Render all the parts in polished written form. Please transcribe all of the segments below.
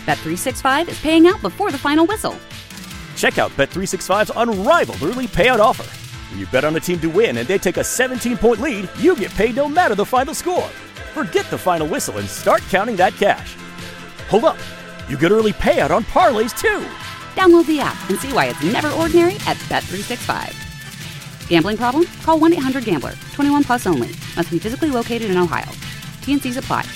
Bet365 is paying out before the final whistle. Check out Bet365's unrivaled early payout offer. When you bet on a team to win and they take a 17-point lead, you get paid no matter the final score. Forget the final whistle and start counting that cash. Hold up. You get early payout on parlays, too. Download the app and see why it's never ordinary at Bet365. Gambling problem? Call 1-800-GAMBLER. 21 plus only. Must be physically located in Ohio. T&Cs apply.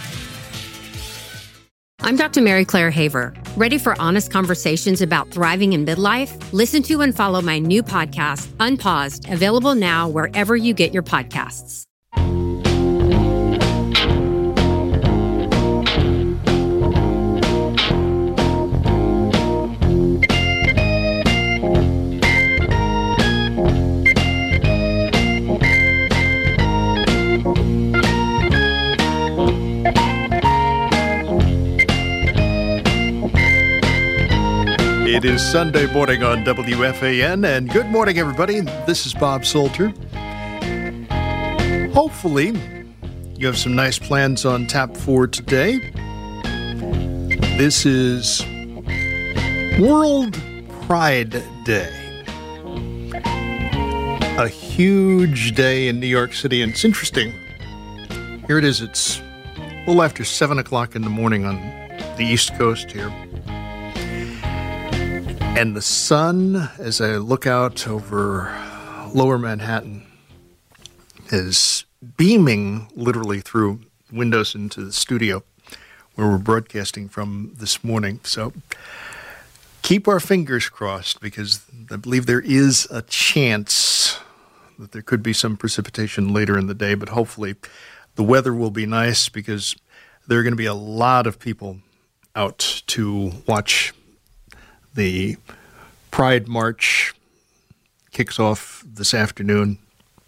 I'm Dr. Mary Claire Haver. Ready for honest conversations about thriving in midlife? Listen to and follow my new podcast, Unpaused, available now wherever you get your podcasts. It is Sunday morning on WFAN, and good morning, everybody. This is Bob Salter. Hopefully, you have some nice plans on tap for today. This is World Pride Day. A huge day in New York City, and it's interesting. Here it is. It's a little after 7 o'clock in the morning on the East Coast here. And the sun, as I look out over lower Manhattan, is beaming literally through windows into the studio where we're broadcasting from this morning. So keep our fingers crossed, because I believe there is a chance that there could be some precipitation later in the day, but hopefully the weather will be nice, because there are going to be a lot of people out to watch. The Pride March kicks off this afternoon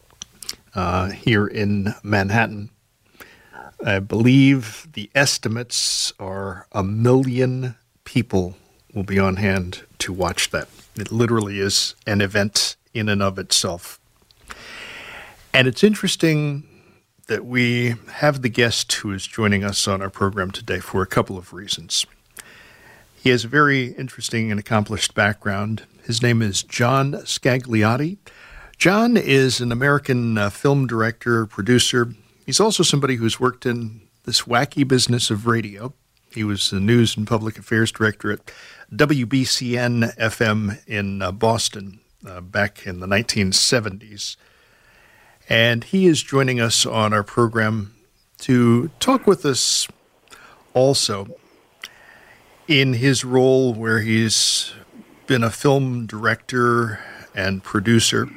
here in Manhattan. I believe the estimates are 1 million people will be on hand to watch that. It literally is an event in and of itself. And it's interesting that we have the guest who is joining us on our program today for a couple of reasons. He has a very interesting and accomplished background. His name is John Scagliotti. John is an American film director, producer. He's also somebody who's worked in this wacky business of radio. He was the news and public affairs director at WBCN FM in Boston back in the 1970s. And he is joining us on our program to talk with us also in his role where he's been a film director and producer.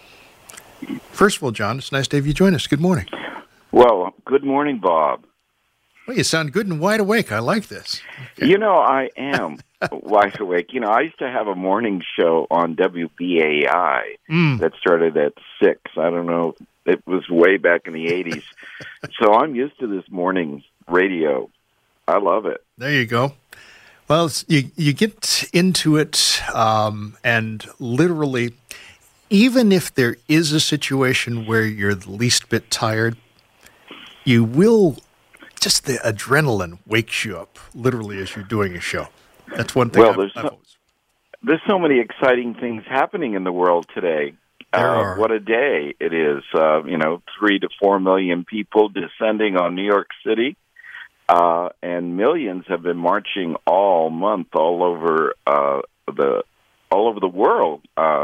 First of all, John, it's nice to have you join us. Good morning. Well, good morning, Bob. Well, you sound good and wide awake. I like this. Okay. You know, I am wide awake. You know, I used to have a morning show on WBAI that started at 6. I don't know. It was way back in the 80s. So I'm used to this morning radio. I love it. There you go. Well, you get into it, and literally, even if there is a situation where you're the least bit tired, you will, just the adrenaline wakes you up, literally, as you're doing a show. That's one thing. Well, there's so many exciting things happening in the world today. What a day it is. 3 to 4 million people descending on New York City. And millions have been marching all month all over the world,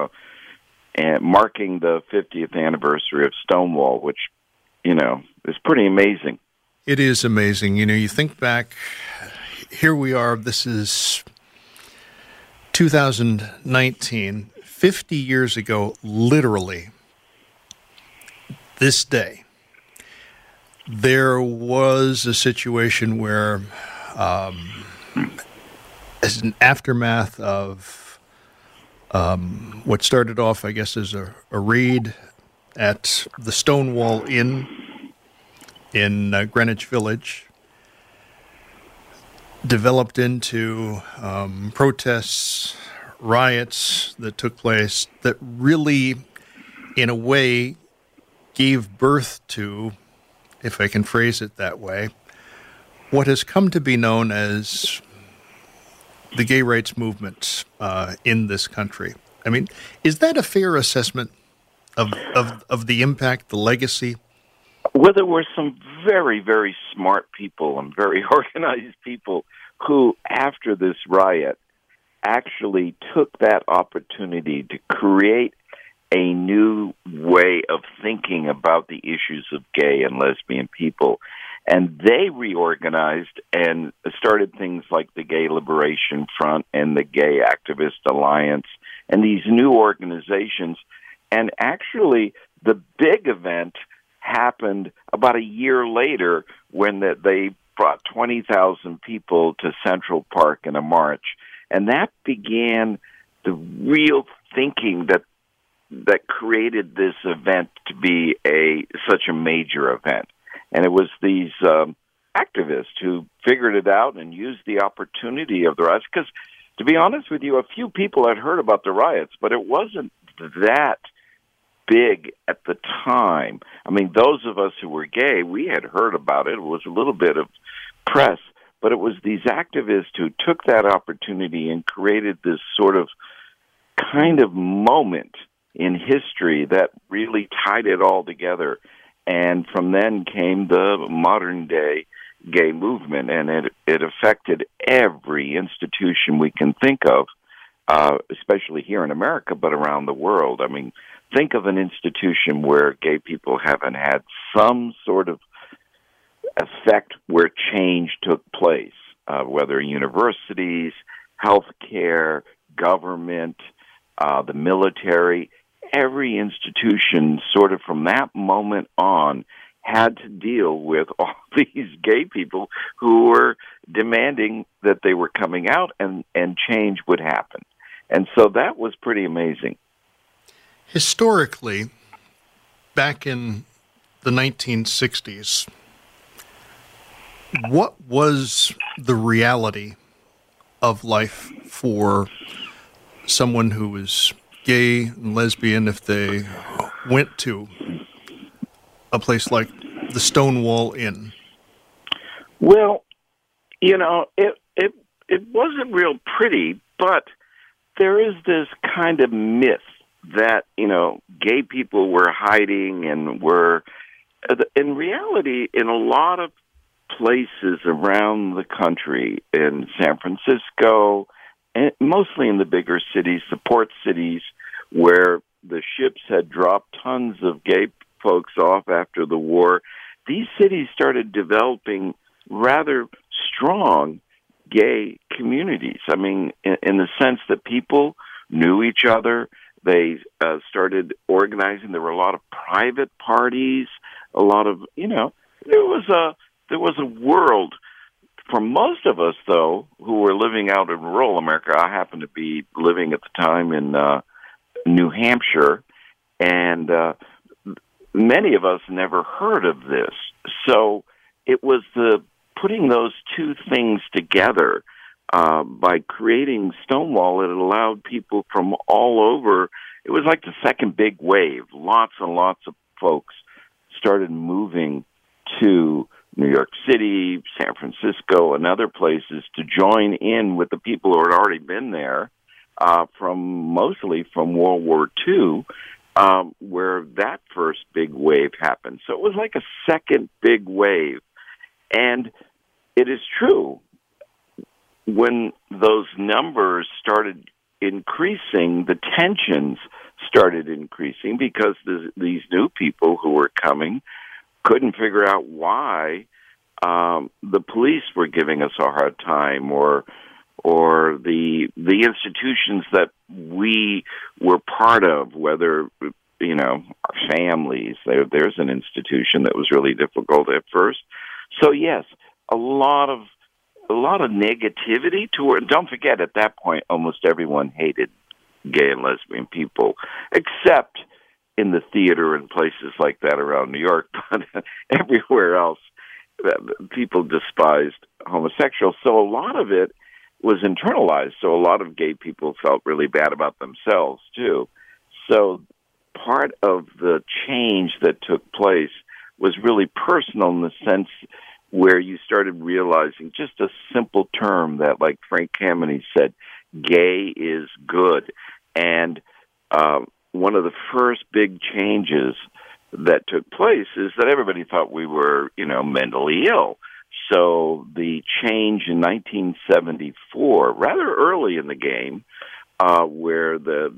and marking the 50th anniversary of Stonewall, which, is pretty amazing. It is amazing. You think back, here we are, this is 2019, 50 years ago, literally, this day. There was a situation where, as an aftermath of what started off, I guess, as a raid at the Stonewall Inn in Greenwich Village, developed into protests, riots that took place that really, in a way, gave birth to, if I can phrase it that way, what has come to be known as the gay rights movement in this country. I mean, is that a fair assessment of the impact, the legacy? Well, there were some very, very smart people and very organized people who, after this riot, actually took that opportunity to create a new way of thinking about the issues of gay and lesbian people. And they reorganized and started things like the Gay Liberation Front and the Gay Activist Alliance and these new organizations. And actually, the big event happened about a year later when they brought 20,000 people to Central Park in a march. And that began the real thinking that created this event to be such a major event. And it was these activists who figured it out and used the opportunity of the riots. Because, to be honest with you, a few people had heard about the riots, but it wasn't that big at the time. I mean, those of us who were gay, we had heard about it. It was a little bit of press, but it was these activists who took that opportunity and created this sort of kind of moment in history that really tied it all together. And from then came the modern-day gay movement, and it affected every institution we can think of, especially here in America, but around the world. I mean, think of an institution where gay people haven't had some sort of effect where change took place, whether universities, healthcare, government, the military. Every institution sort of from that moment on had to deal with all these gay people who were demanding that they were coming out and change would happen. And so that was pretty amazing. Historically, back in the 1960s, what was the reality of life for someone who was gay and lesbian if they went to a place like the Stonewall Inn? Well, you know, it wasn't real pretty, but there is this kind of myth that, you know, gay people were hiding and were, in reality, in a lot of places around the country, in San Francisco, and mostly in the bigger cities, the port cities, where the ships had dropped tons of gay folks off after the war, these cities started developing rather strong gay communities. I mean, in the sense that people knew each other. They started organizing. There were a lot of private parties, a lot of, you know, there was a world. For most of us, though, who were living out in rural America, I happened to be living at the time in New Hampshire, and many of us never heard of this. So it was the putting those two things together by creating Stonewall. It allowed people from all over. It was like the second big wave. Lots and lots of folks started moving to New York City, San Francisco, and other places to join in with the people who had already been there mostly from World War II, where that first big wave happened. So it was like a second big wave. And it is true, when those numbers started increasing, the tensions started increasing because these new people who were coming couldn't figure out why the police were giving us a hard time, or the institutions that we were part of, whether, you know, our families. There's an institution that was really difficult at first. So yes, a lot of negativity toward. Don't forget, at that point, almost everyone hated gay and lesbian people, except in the theater and places like that around New York. But everywhere else, people despised homosexuals. So a lot of it was internalized. So a lot of gay people felt really bad about themselves, too. So part of the change that took place was really personal in the sense where you started realizing just a simple term that, like Frank Kameny said, gay is good. And one of the first big changes that took place is that everybody thought we were, mentally ill. So the change in 1974, rather early in the game, where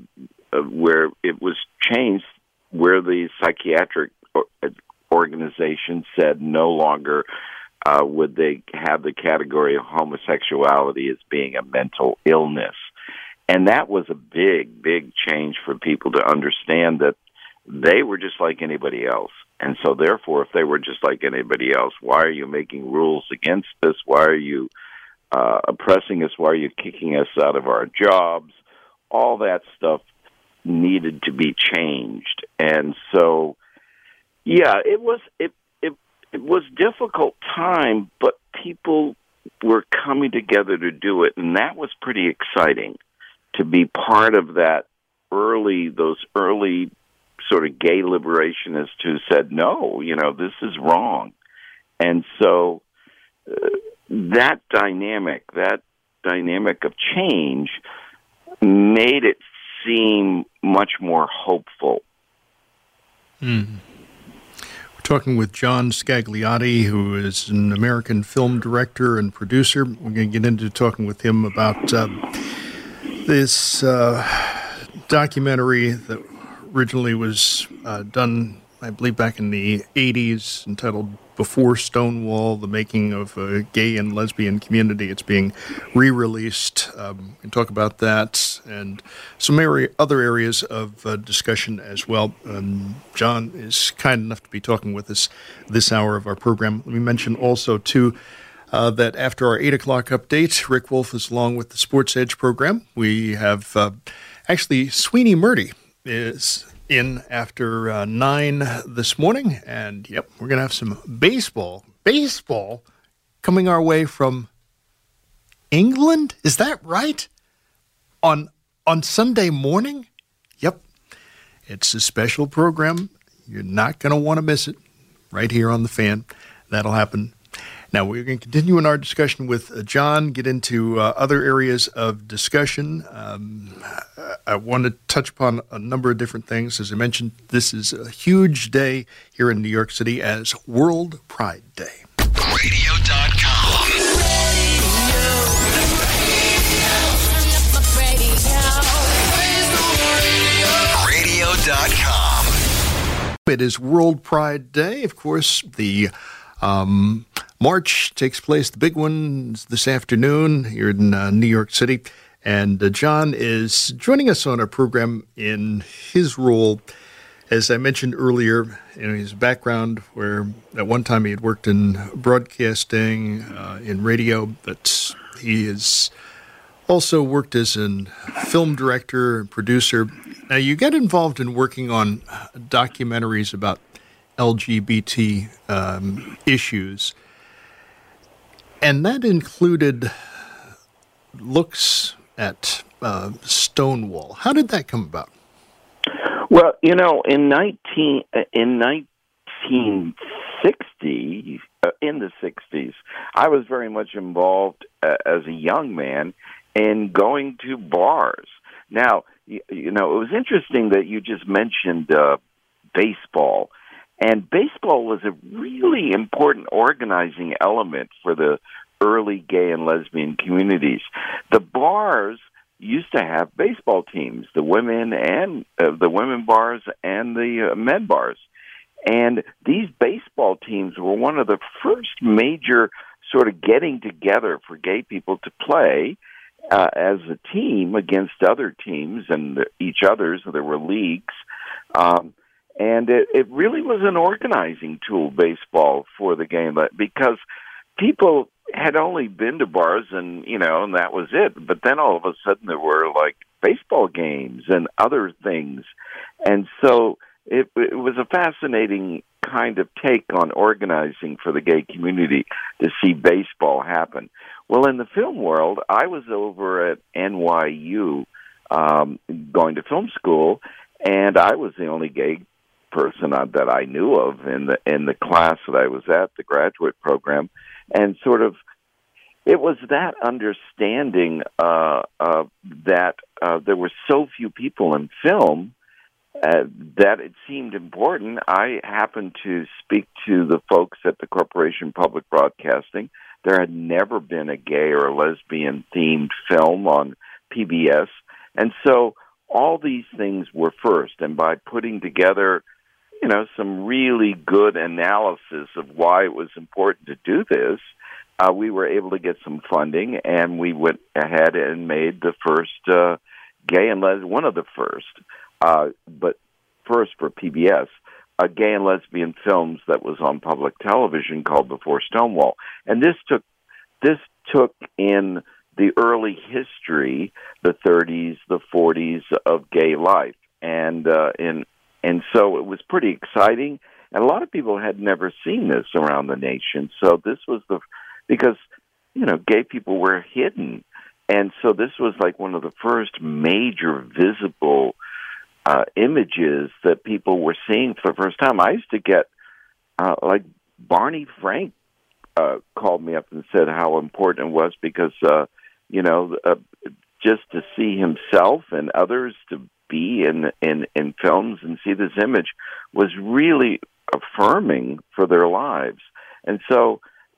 it was changed, where the psychiatric organization said no longer would they have the category of homosexuality as being a mental illness. And that was a big, big change for people to understand that they were just like anybody else. And so, therefore, if they were just like anybody else, why are you making rules against us? Why are you oppressing us? Why are you kicking us out of our jobs? All that stuff needed to be changed. And so, yeah, it was difficult time, but people were coming together to do it, and that was pretty exciting to be part of that those early sort of gay liberationists who said, no, this is wrong. And so that dynamic of change made it seem much more hopeful. We're talking with John Scagliotti, who is an American film director and producer. We're going to get into talking with him about this documentary that originally was done, I believe, back in the 80s, entitled Before Stonewall, The Making of a Gay and Lesbian Community. It's being re-released. We can talk about that and some other areas of discussion as well. John is kind enough to be talking with us this hour of our program. Let me mention also, too, that after our 8 o'clock update, Rick Wolf is along with the Sports Edge program. We have actually Sweeney Murdy is in after 9 this morning. And, yep, we're going to have some baseball coming our way from England. Is that right? On Sunday morning? Yep. It's a special program. You're not going to want to miss it right here on The Fan. That'll happen. Now, we're going to continue in our discussion with John, get into other areas of discussion. I want to touch upon a number of different things. As I mentioned, this is a huge day here in New York City as World Pride Day. Radio.com. Radio.com. It is World Pride Day. Of course, the March takes place, the big one, this afternoon here in New York City. And John is joining us on our program in his role, as I mentioned earlier, in his background, where at one time he had worked in broadcasting, in radio, but he has also worked as a film director and producer. Now, you get involved in working on documentaries about LGBT issues, and that included looks at Stonewall. How did that come about? Well, in 1960, in the 60s, I was very much involved as a young man in going to bars. Now, it was interesting that you just mentioned baseball. And baseball was a really important organizing element for the early gay and lesbian communities. The bars used to have baseball teams, the women bars and the men bars. And these baseball teams were one of the first major sort of getting together for gay people to play as a team against other teams and each other's. There were leagues. And it really was an organizing tool, baseball, for the game, because people had only been to bars and that was it. But then all of a sudden there were like baseball games and other things. And so it was a fascinating kind of take on organizing for the gay community to see baseball happen. Well, in the film world, I was over at NYU going to film school, and I was the only gay person that I knew of in the class that I was at, the graduate program, and sort of it was that understanding that there were so few people in film that it seemed important. I happened to speak to the folks at the Corporation Public Broadcasting. There had never been a gay or a lesbian-themed film on PBS, and so all these things were first. And by putting together, some really good analysis of why it was important to do this, we were able to get some funding, and we went ahead and made the first gay and lesbian, one of the first, but first for PBS, gay and lesbian films that was on public television called Before Stonewall. And this took in the early history, the 30s, the 40s of gay life, and so it was pretty exciting. And a lot of people had never seen this around the nation. So this was because gay people were hidden, and so this was like one of the first major visible images that people were seeing for the first time. I used to get like Barney Frank called me up and said how important it was because just to see himself and others to be in films and see this image was really affirming for their lives. And so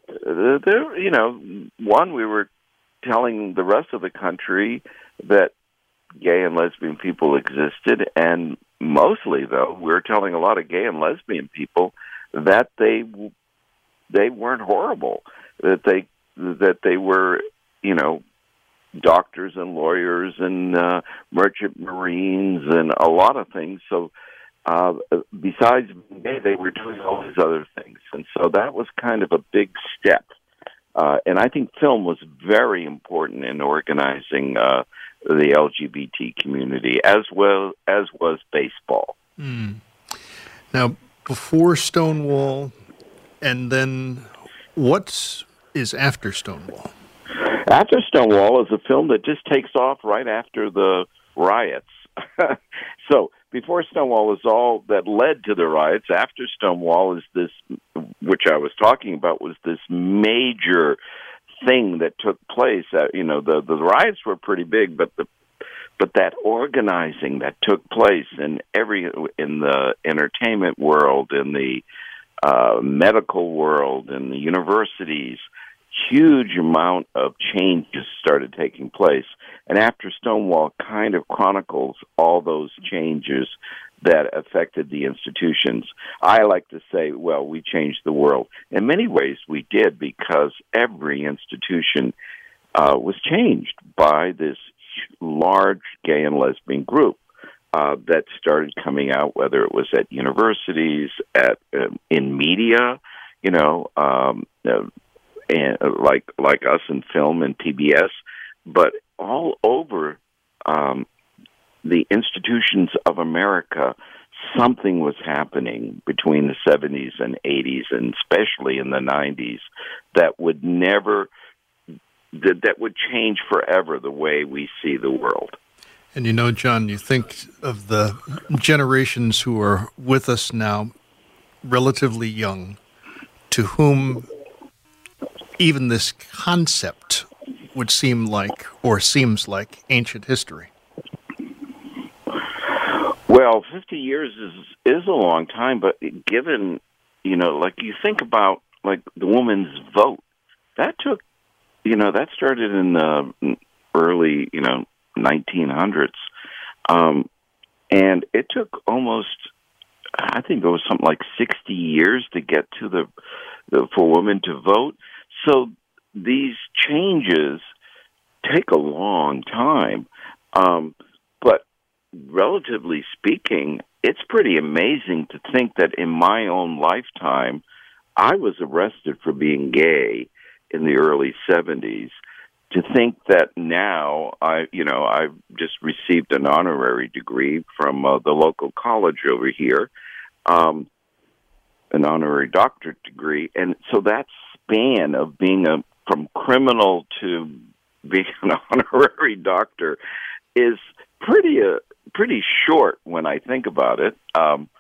we were telling the rest of the country that gay and lesbian people existed, and mostly, though, we were telling a lot of gay and lesbian people that they weren't horrible, that they were, doctors and lawyers and merchant marines and a lot of things. So besides being gay, they were doing all these other things. And so that was kind of a big step. And I think film was very important in organizing the LGBT community, as well as was baseball. Mm. Now, before Stonewall, and then what is after Stonewall? After Stonewall is a film that just takes off right after the riots. So before Stonewall is all that led to the riots. After Stonewall is this, which I was talking about, was this major thing that took place. The riots were pretty big, but that organizing that took place in the entertainment world, in the medical world, in the universities, huge amount of changes started taking place. And after Stonewall kind of chronicles all those changes that affected the institutions. I like to say, well, we changed the world. In many ways we did, because every institution was changed by this large gay and lesbian group that started coming out, whether it was at universities, in media, and like us in film and PBS, but all over the institutions of America, something was happening between the 70s and 80s, and especially in the 90s, that would change forever the way we see the world. And John, you think of the generations who are with us now, relatively young, to whom even this concept would seem like, or seems like, ancient history. Well, 50 years is a long time, but given, like you think about, like the woman's vote, that took, that started in the early, 1900s. And it took almost, I think it was something like 60 years to get to for women to vote. So these changes take a long time. But relatively speaking, it's pretty amazing to think that in my own lifetime, I was arrested for being gay in the early 70s. To think that now I've just received an honorary degree from the local college over here, an honorary doctorate degree, and so that span of being from criminal to being an honorary doctor is pretty short when I think about it.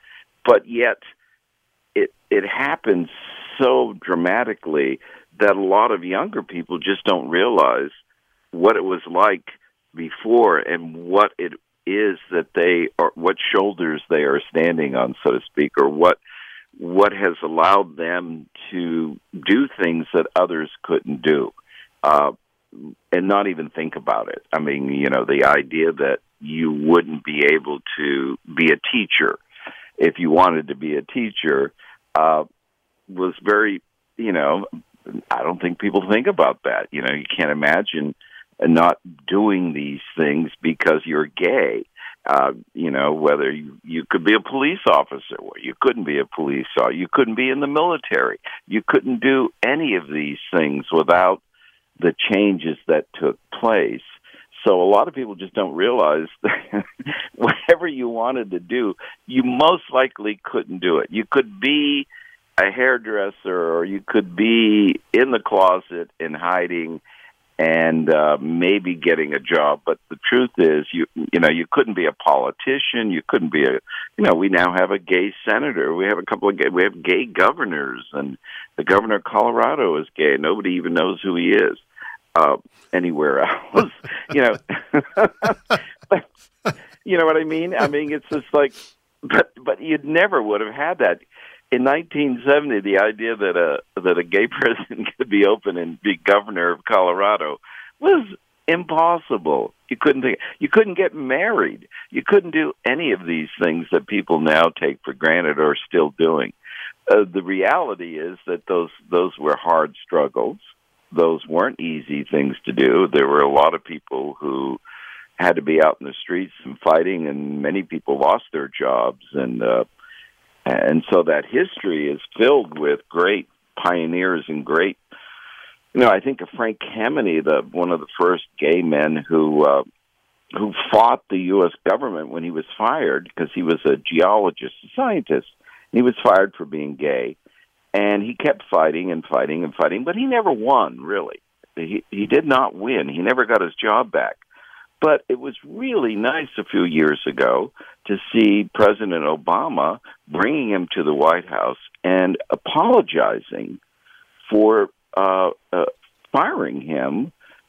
but yet it happens so dramatically that a lot of younger people just don't realize what it was like before and what it is that they are, what shoulders they are standing on, so to speak, or what has allowed them to do things that others couldn't do, and not even think about it. I mean, the idea that you wouldn't be able to be a teacher if you wanted to be a teacher was very, I don't think people think about that. You can't imagine not doing these things because you're gay. Whether you could be a police officer, or you couldn't be a police officer, you couldn't be in the military. You couldn't do any of these things without the changes that took place. So a lot of people just don't realize that whatever you wanted to do, you most likely couldn't do it. You could be a hairdresser, or you could be in the closet and hiding and maybe getting a job. But the truth is, you couldn't be a politician. You couldn't be we now have a gay senator. We have we have gay governors, and the governor of Colorado is gay. Nobody even knows who he is anywhere else. But, you know what I mean? I mean, it's just like, but you never would have had that. In 1970, the idea that a gay person could be open and be governor of Colorado was impossible. You couldn't get married. You couldn't do any of these things that people now take for granted or are still doing. The reality is that those were hard struggles. Those weren't easy things to do. There were a lot of people who had to be out in the streets and fighting, and many people lost their jobs, and so that history is filled with great pioneers and great, I think of Frank Kameny, one of the first gay men who fought the U.S. government when he was fired because he was a geologist, a scientist. He was fired for being gay, and he kept fighting and fighting and fighting, but he never won, really. He did not win. He never got his job back. But it was really nice a few years ago to see President Obama bringing him to the White House and apologizing for firing him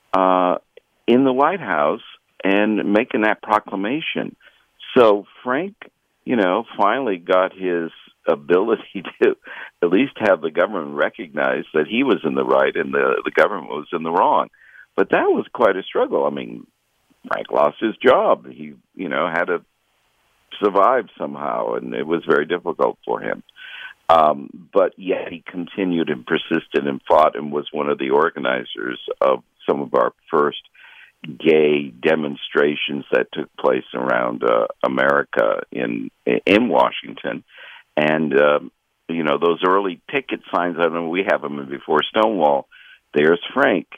in the White House and making that proclamation. So Frank, finally got his ability to at least have the government recognize that he was in the right and the government was in the wrong. But that was quite a struggle. I mean, Frank lost his job. He, had to survive somehow, and it was very difficult for him. But yet he continued and persisted and fought and was one of the organizers of some of our first gay demonstrations that took place around America in Washington. And, those early picket signs, I don't know, we have them before Stonewall. There's Frank,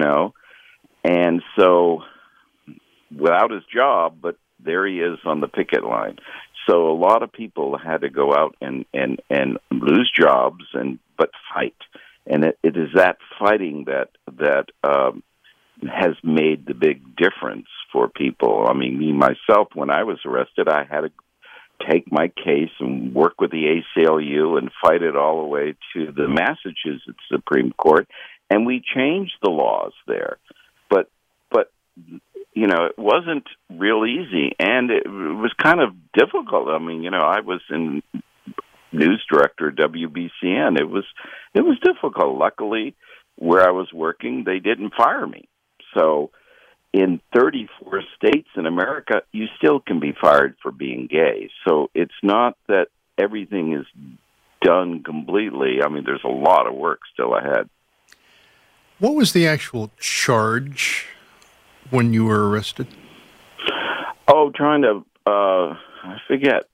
And so without his job, but there he is on the picket line. So a lot of people had to go out and lose jobs but fight. And it is that fighting that has made the big difference for people. I mean, me, myself, when I was arrested, I had to take my case and work with the ACLU and fight it all the way to the Massachusetts Supreme Court. And we changed the laws there. But it wasn't real easy, and it was kind of difficult. I mean, I was in news director at WBCN. It was difficult. Luckily, where I was working, they didn't fire me. So in 34 states in America, you still can be fired for being gay. So it's not that everything is done completely. I mean, there's a lot of work still ahead. What was the actual charge when you were arrested? Oh, trying to, I forget,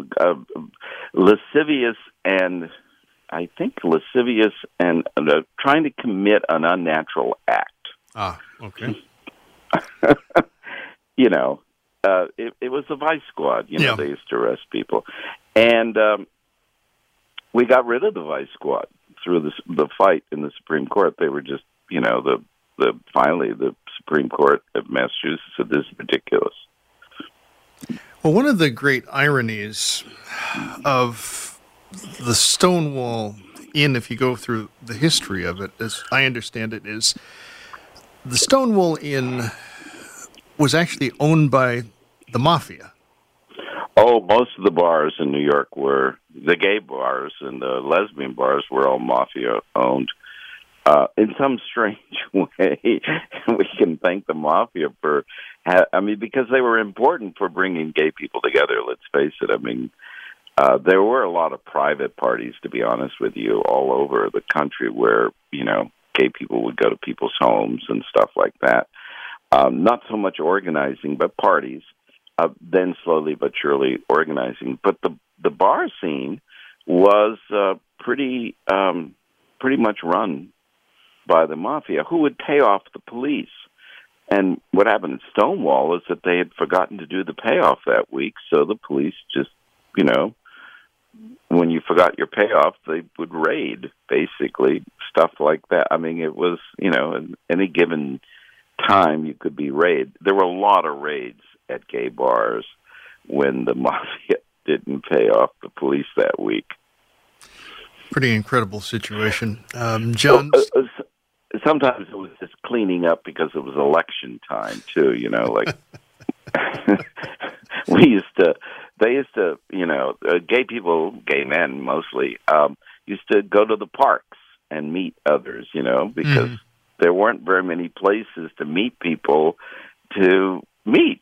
lascivious and trying to commit an unnatural act. Ah, okay. It was the Vice Squad. They used to arrest people. And we got rid of the Vice Squad through the fight in the Supreme Court. They were just, finally the Supreme Court of Massachusetts said, this is ridiculous. Well, one of the great ironies of the Stonewall Inn, if you go through the history of it, as I understand it, is the Stonewall Inn was actually owned by the mafia. Oh, most of the bars in New York were, the gay bars and the lesbian bars were all mafia-owned. In some strange way, we can thank the mafia for, because they were important for bringing gay people together, let's face it. I mean, there were a lot of private parties, to be honest with you, all over the country where, gay people would go to people's homes and stuff like that. Not so much organizing, but parties. Then slowly but surely organizing. But the bar scene was pretty much run by the mafia, who would pay off the police. And what happened at Stonewall is that they had forgotten to do the payoff that week, so the police just, when you forgot your payoff, they would raid, basically, stuff like that. I mean, it was, at any given time you could be raided. There were a lot of raids at gay bars when the mafia didn't pay off the police that week. Pretty incredible situation. John? Sometimes it was just cleaning up because it was election time, too, like... They used to, gay people, gay men mostly, used to go to the parks and meet others, because there weren't very many places to meet people to meet,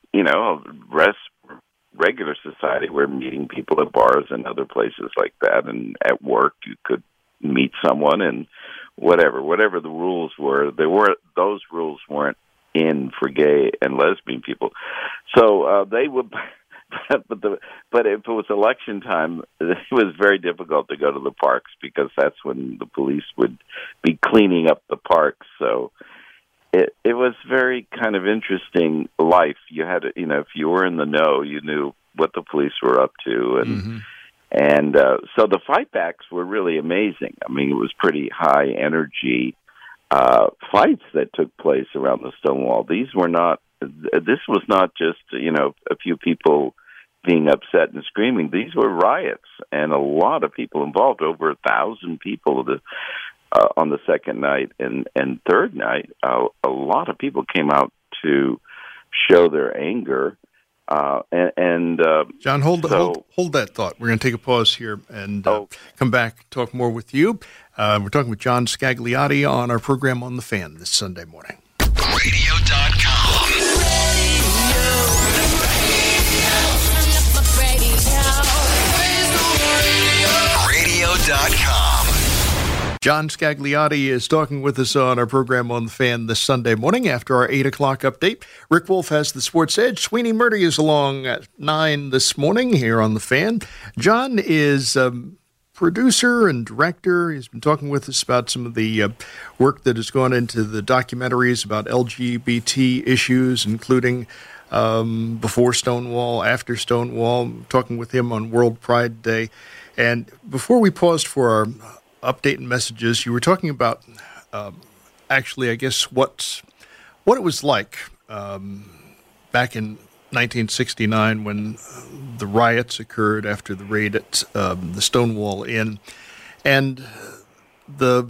regular society, we're meeting people at bars and other places like that, and at work you could meet someone, and whatever the rules were, those rules weren't in for gay and lesbian people. So they would, but if it was election time, it was very difficult to go to the parks because that's when the police would be cleaning up the parks. So it was very kind of interesting life. You had to, if you were in the know, you knew what the police were up to, and so the fightbacks were really amazing. I mean, it was pretty high energy fights that took place around the Stonewall. This was not just, a few people being upset and screaming. These were riots, and a lot of people involved, over 1,000 people on the second night and third night. A lot of people came out to show their anger. John, hold that thought. We're going to take a pause here and come back, talk more with you. We're talking with John Scagliotti on our program on The Fan this Sunday morning. Radio.com. Radio.com. John Scagliotti is talking with us on our program on The Fan this Sunday morning after our 8 o'clock update. Rick Wolf has the Sports Edge. Sweeney Murdy is along at 9 this morning here on The Fan. John is producer and director. He's been talking with us about some of the work that has gone into the documentaries about LGBT issues, including before Stonewall, after Stonewall, talking with him on World Pride Day. And before we paused for our update and messages, you were talking about actually, I guess, what it was like back in 1969 when the riots occurred after the raid at the Stonewall Inn, and the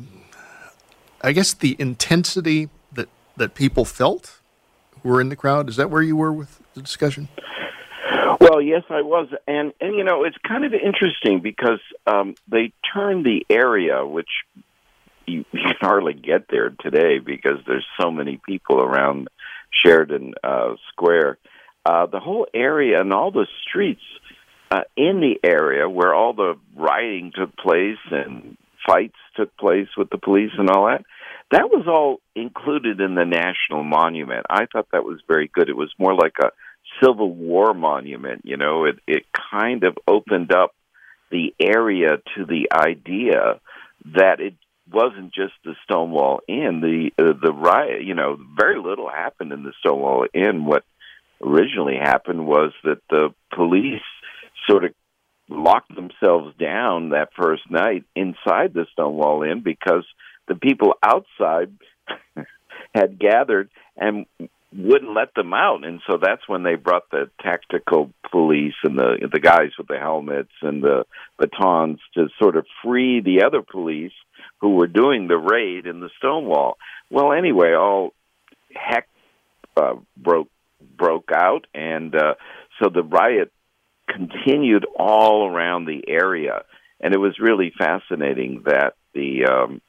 intensity that people felt who were in the crowd. Is that where you were with the discussion? Well, yes, I was. And it's kind of interesting because they turned the area, which you can hardly get there today because there's so many people around Sheridan Square. The whole area and all the streets in the area where all the rioting took place and fights took place with the police and all that, that was all included in the National Monument. I thought that was very good. It was more like a Civil War monument, it kind of opened up the area to the idea that it wasn't just the Stonewall Inn. The riot, very little happened in the Stonewall Inn. What originally happened was that the police sort of locked themselves down that first night inside the Stonewall Inn because the people outside had gathered and wouldn't let them out, and so that's when they brought the tactical police and the guys with the helmets and the batons to sort of free the other police who were doing the raid in the Stonewall. Well, anyway, all heck broke out, and so the riot continued all around the area, and it was really fascinating that the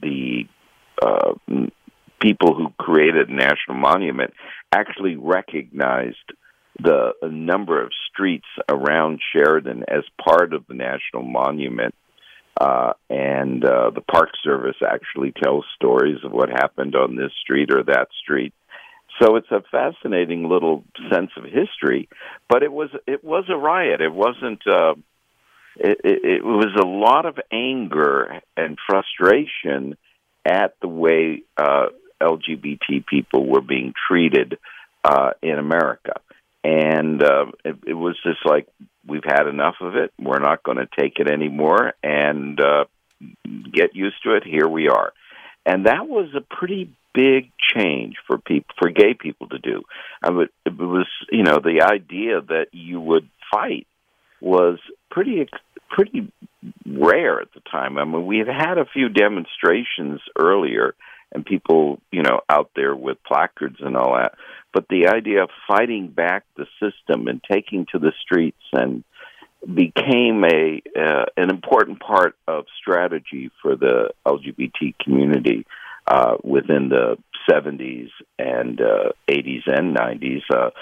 people who created National Monument actually recognized the number of streets around Sheridan as part of the National Monument. And the Park Service actually tells stories of what happened on this street or that street. So it's a fascinating little sense of history. But it was a riot. It wasn't. It was a lot of anger and frustration at the way LGBT people were being treated in America. And it was just like, we've had enough of it. We're not going to take it anymore, and get used to it. Here we are. And that was a pretty big change for gay people to do. It was, the idea that you would fight was pretty rare at the time. I mean, we had a few demonstrations earlier, and people, out there with placards and all that. But the idea of fighting back the system and taking to the streets and became an important part of strategy for the LGBT community within the 70s and 80s and 90s.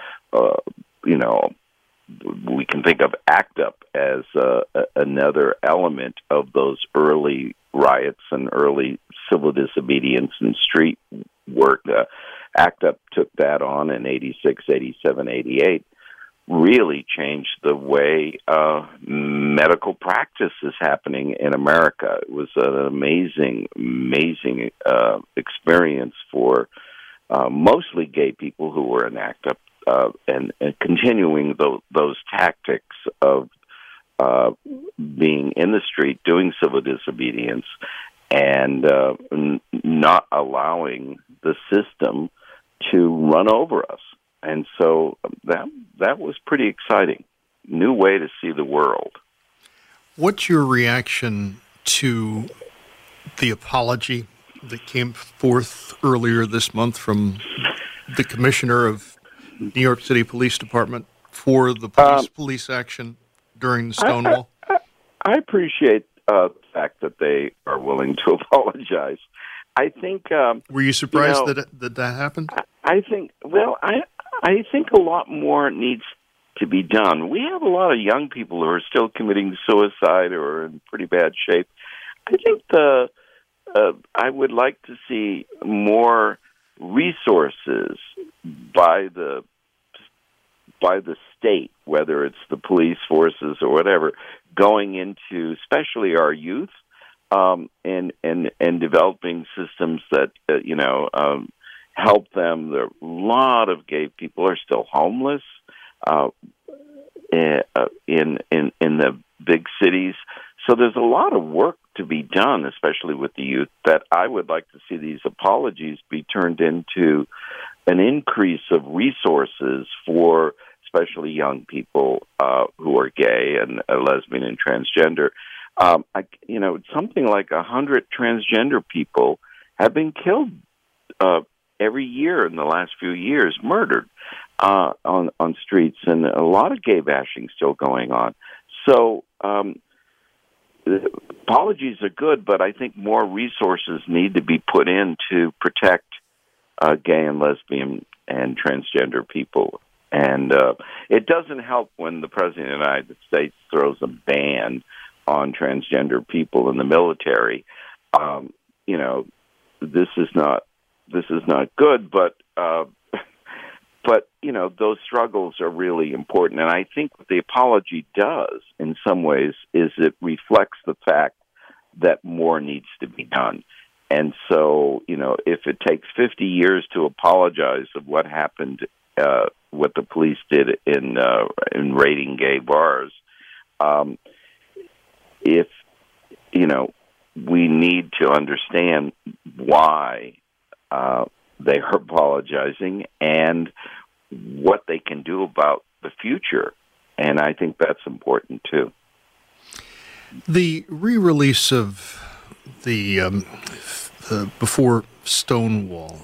We can think of ACT UP as another element of those early riots and early civil disobedience and street work. ACT UP took that on in 86, 87, 88, really changed the way medical practice is happening in America. It was an amazing experience for mostly gay people who were in ACT UP, and continuing those tactics of being in the street, doing civil disobedience, and not allowing the system to run over us. And so that was pretty exciting. New way to see the world. What's your reaction to the apology that came forth earlier this month from the commissioner of New York City Police Department for the police action during the Stonewall? I appreciate the fact that they are willing to apologize. I think. Were you surprised that happened? I think. Well, I think a lot more needs to be done. We have a lot of young people who are still committing suicide or in pretty bad shape. I think I would like to see more resources by the state, whether it's the police forces or whatever, going into especially our youth, and developing systems that help them. There are a lot of gay people are still homeless in the big cities. So there's a lot of work to be done, especially with the youth, that I would like to see these apologies be turned into an increase of resources for especially young people who are gay and lesbian and transgender. Something like 100 transgender people have been killed every year in the last few years, murdered on streets, and a lot of gay bashing still going on. So apologies are good, but I think more resources need to be put in to protect gay and lesbian and transgender people. And it doesn't help when the President of the United States throws a ban on transgender people in the military. This is not good, but those struggles are really important. And I think what the apology does in some ways is it reflects the fact that more needs to be done. And so, if it takes 50 years to apologize of what happened, what the police did in raiding gay bars, we need to understand why they are apologizing and what they can do about the future. And I think that's important, too. The re-release of the Before Stonewall,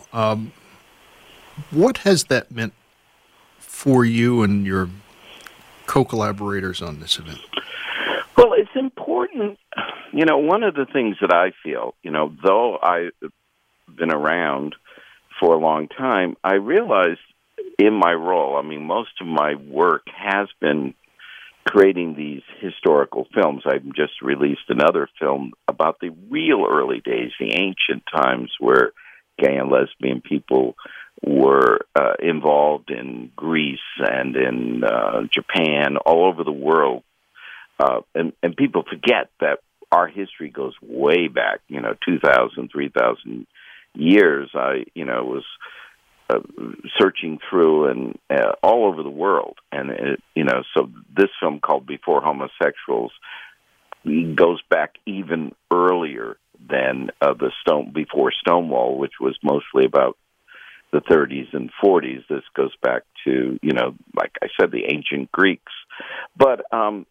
what has that meant for you and your co-collaborators on this event? Well, it's important. You know, one of the things that I feel, though I've been around for a long time, I realized in my role, most of my work has been creating these historical films. I've just released another film about the real early days, the ancient times where gay and lesbian people were involved in Greece and in Japan, all over the world. And people forget that our history goes way back, 2,000, 3,000 years. I was searching through and all over the world. And, so this film called Before Homosexuals goes back even earlier than before Stonewall, which was mostly about the 30s and 40s. This goes back to, like I said, the ancient Greeks. But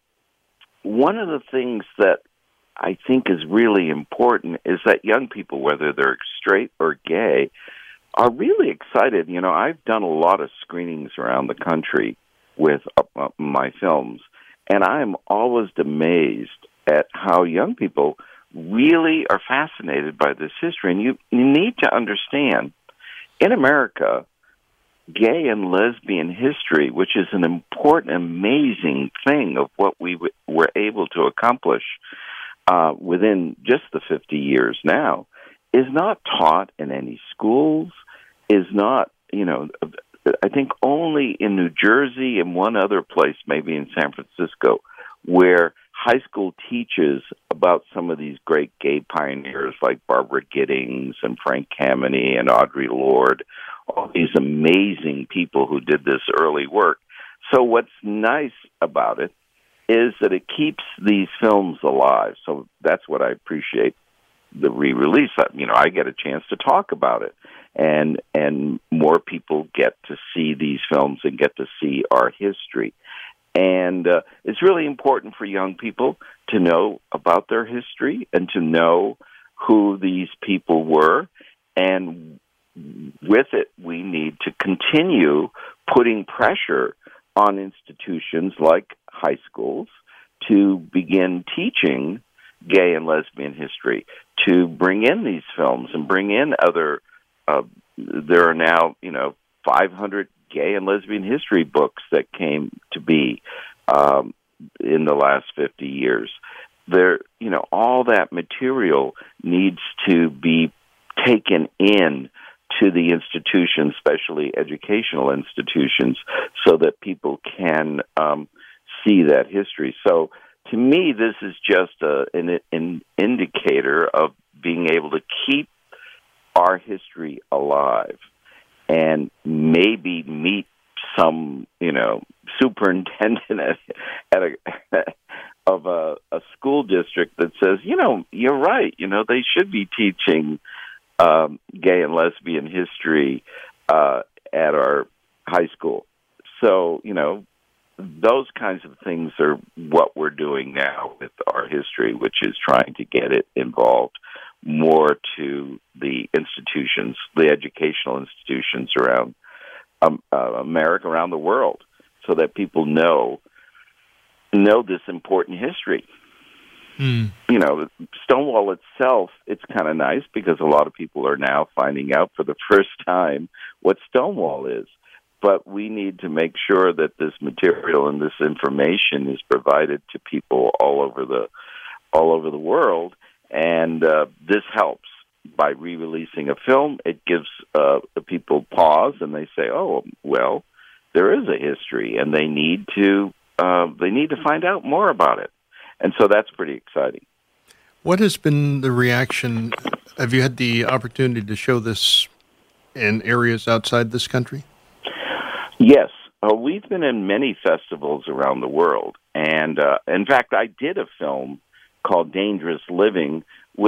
one of the things that I think is really important is that young people, whether they're straight or gay, are really excited. I've done a lot of screenings around the country with my films, and I'm always amazed at how young people really are fascinated by this history. And you need to understand, in America, gay and lesbian history, which is an important, amazing thing of what we were able to accomplish within just the 50 years now, is not taught in any schools, is not, I think only in New Jersey and one other place, maybe in San Francisco, where high school teaches about some of these great gay pioneers like Barbara Giddings and Frank Kameny and Audre Lorde, all these amazing people who did this early work. So what's nice about it is that it keeps these films alive. So that's what I appreciate the re-release. I get a chance to talk about it, and more people get to see these films and get to see our history. And it's really important for young people to know about their history and to know who these people were. And with it, we need to continue putting pressure on institutions like high schools to begin teaching gay and lesbian history, to bring in these films and bring in other, there are now, 500 gay and lesbian history books that came to be in the last 50 years. There, all that material needs to be taken in to the institutions, especially educational institutions, so that people can see that history. So to me, this is just an indicator of being able to keep our history alive and maybe meet some, superintendent of a school district that says, you're right, they should be teaching gay and lesbian history at our high school. So, those kinds of things are what we're doing now with our history, which is trying to get it involved more to the institutions, the educational institutions around America, around the world, so that people know this important history. Stonewall itself, it's kind of nice because a lot of people are now finding out for the first time what Stonewall is. But we need to make sure that this material and this information is provided to people all over the world, and this helps by re-releasing a film. It gives the people pause, and they say, "Oh, well, there is a history," and they need to find out more about it. And so that's pretty exciting. What has been the reaction? Have you had the opportunity to show this in areas outside this country? Yes. We've been in many festivals around the world. And in fact, I did a film called Dangerous Living, which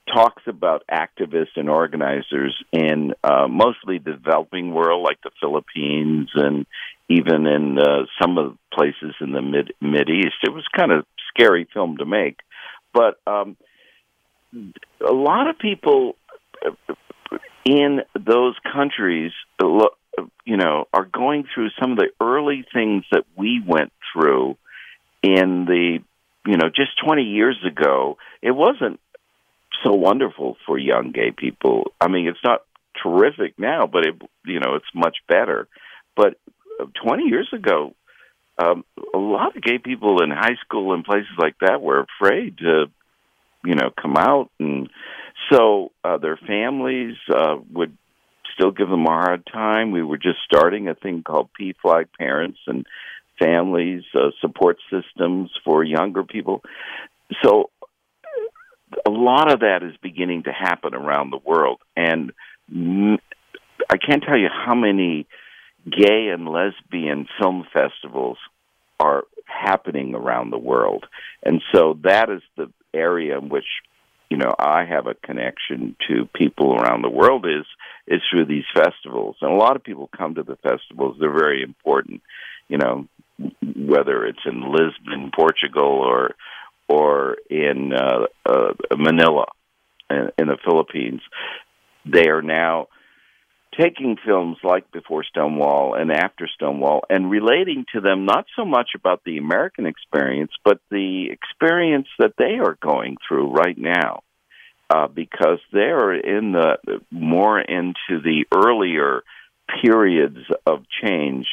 talks about activists and organizers in mostly the developing world, like the Philippines, and even in some of the places in the Mid-East. It was kind of scary film to make, but a lot of people in those countries, are going through some of the early things that we went through in the, just 20 years ago. It wasn't so wonderful for young gay people. I mean, it's not terrific now, but it's much better. But 20 years ago, a lot of gay people in high school and places like that were afraid to, come out, and so their families would still give them a hard time. We were just starting a thing called PFLAG, Parents and Families Support Systems for Younger People. So a lot of that is beginning to happen around the world, and I can't tell you how many gay and lesbian film festivals are happening around the world. And so that is the area in which, I have a connection to people around the world is through these festivals. And a lot of people come to the festivals. They're very important, whether it's in Lisbon, Portugal, or in Manila, in the Philippines. They are now taking films like Before Stonewall and After Stonewall and relating to them not so much about the American experience, but the experience that they are going through right now, because they're more into the earlier periods of change,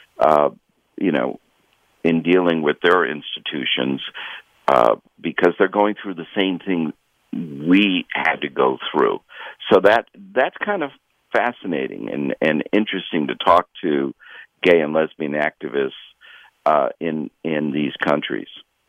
in dealing with their institutions, because they're going through the same thing we had to go through. So that's kind of fascinating and interesting to talk to gay and lesbian activists in these countries.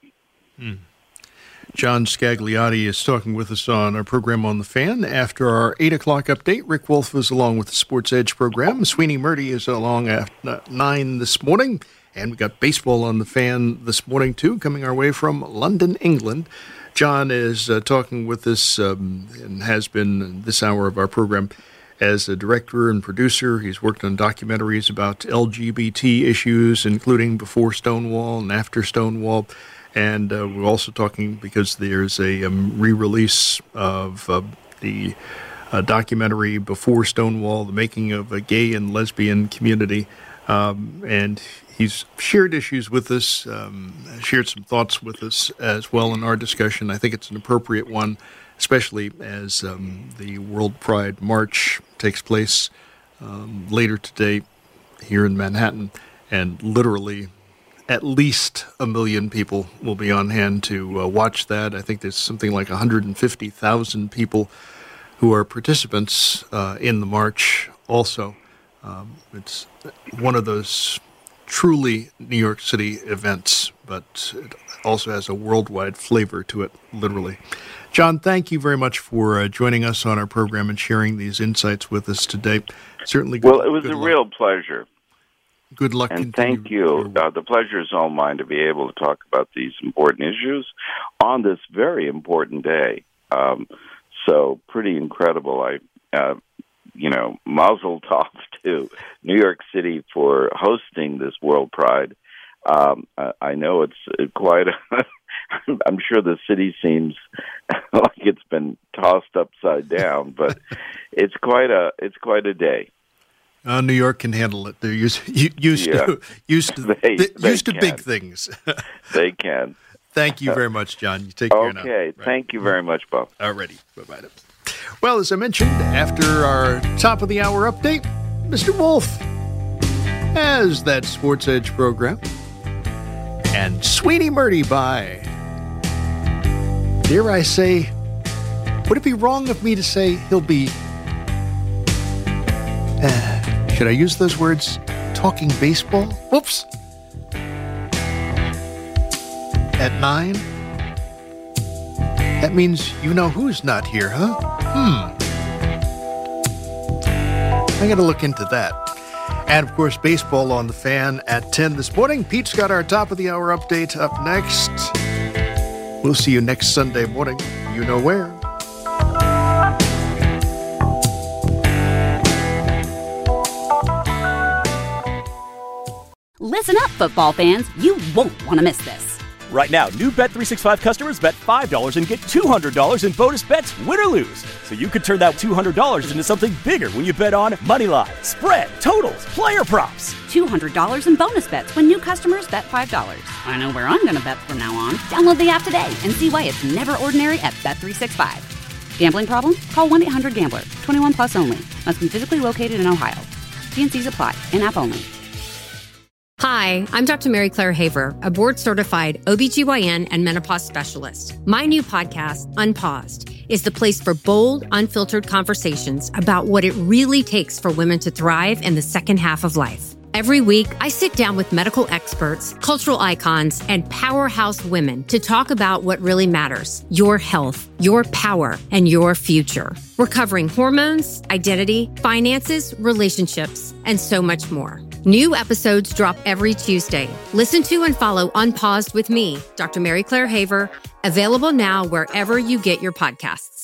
John Scagliotti is talking with us on our program on The Fan. After our 8 o'clock update, Rick Wolf is along with the Sports Edge program. Sweeney Murdy is along at 9 this morning. And we got baseball on The Fan this morning, too, coming our way from London, England. John is talking with us and has been this hour of our program as a director and producer. He's worked on documentaries about LGBT issues, including Before Stonewall and After Stonewall. And we're also talking because there's a re-release of the documentary Before Stonewall, the making of a gay and lesbian community. And he's shared issues with us, shared some thoughts with us as well in our discussion. I think it's an appropriate one, especially as the World Pride March takes place later today here in Manhattan, and literally at least 1 million people will be on hand to watch that. I think there's something like 150,000 people who are participants in the march also. It's one of those truly New York City events, but it also has a worldwide flavor to it, literally. John, thank you very much for joining us on our program and sharing these insights with us today. Certainly. Well, it was a real pleasure. Good luck. And thank you. The pleasure is all mine to be able to talk about these important issues on this very important day. So pretty incredible. Mazel tov to New York City for hosting this World Pride. I know it's quite I'm sure the city seems like it's been tossed upside down, but it's quite a day. New York can handle it. They're used to big things. They can. Thank you very much, John. You take care now. Okay. Right. Thank you very much, Bob. Alrighty. Bye-bye. Well, as I mentioned, after our top of the hour update, Mr. Wolf has that Sports Edge program. And Sweeney Murdy by. Dare I say, would it be wrong of me to say he'll be, should I use those words, talking baseball? Whoops. At 9? That means you know who's not here, huh? I gotta look into that. And, of course, baseball on The Fan at 10 this morning. Pete's got our top of the hour update up next. We'll see you next Sunday morning. You know where. Listen up, football fans. You won't want to miss this. Right now, new Bet365 customers bet $5 and get $200 in bonus bets, win or lose. So you could turn that $200 into something bigger when you bet on money line, spread, totals, player props. $200 in bonus bets when new customers bet $5. I know where I'm going to bet from now on. Download the app today and see why it's never ordinary at Bet365. Gambling problem? Call 1-800-GAMBLER. 21 plus only. Must be physically located in Ohio. T&Cs apply. In-app only. Hi, I'm Dr. Mary Claire Haver, a board-certified OBGYN and menopause specialist. My new podcast, Unpaused, is the place for bold, unfiltered conversations about what it really takes for women to thrive in the second half of life. Every week, I sit down with medical experts, cultural icons, and powerhouse women to talk about what really matters: your health, your power, and your future. We're covering hormones, identity, finances, relationships, and so much more. New episodes drop every Tuesday. Listen to and follow Unpaused with me, Dr. Mary Claire Haver, available now wherever you get your podcasts.